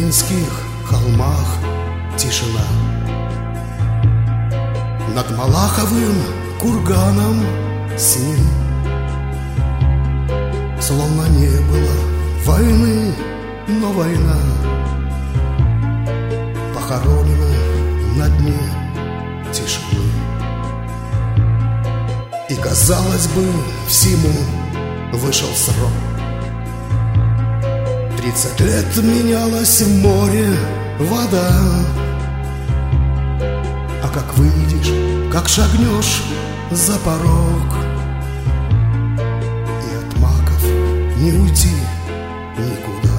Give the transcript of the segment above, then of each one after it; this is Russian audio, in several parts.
Ленинских холмах тишина. Над Малаховым курганом сны. Словно не было войны, но война похоронена на дне тишины. И, казалось бы, всему вышел срок. 30 лет менялось в море вода. А как выйдешь, как шагнешь за порог, и от маков не уйти никуда.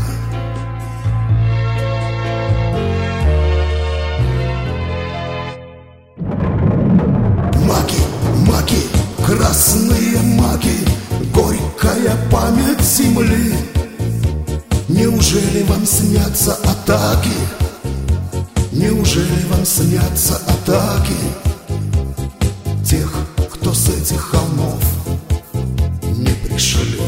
Маки, маки, красные маки, горькая память земли. Неужели вам снятся атаки? Неужели вам снятся атаки тех, кто с этих холмов не пришли?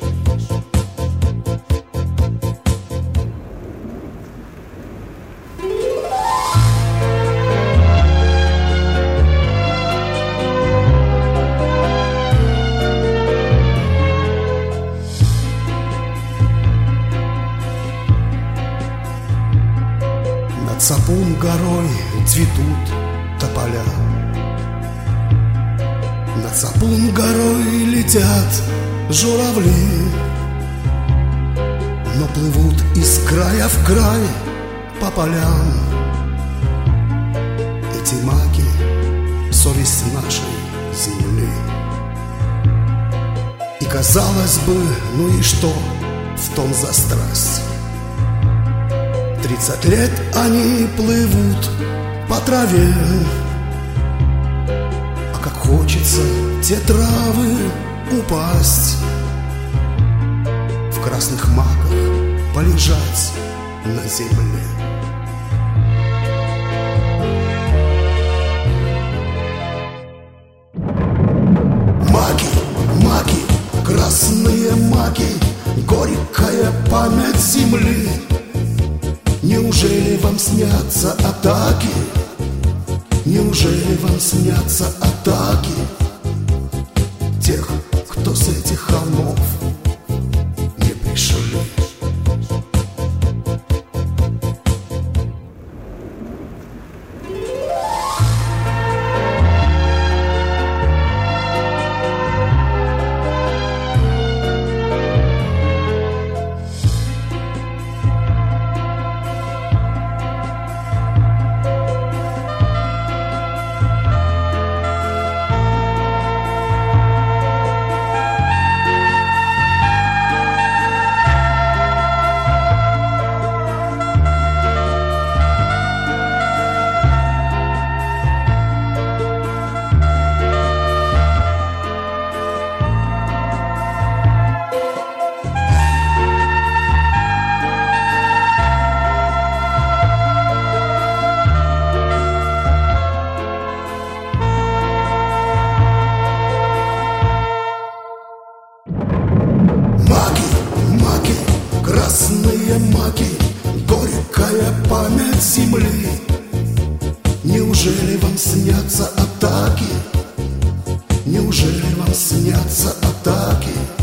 Над Сапун горой цветут тополя. Над Сапун горой летят журавли, но плывут из края в край по полям. Эти маки — совесть нашей земли. И казалось бы, ну и что в том за страсть? 30 лет они плывут по траве, а как хочется те травы упасть, в красных маках полежать на земле. Маки, маки, красные маки, горькая память земли. Неужели вам снятся атаки? Неужели вам снятся атаки тех, кто с этих холмов не пришли? Красные маки, горькая память земли. Неужели вам снятся атаки? Неужели вам снятся атаки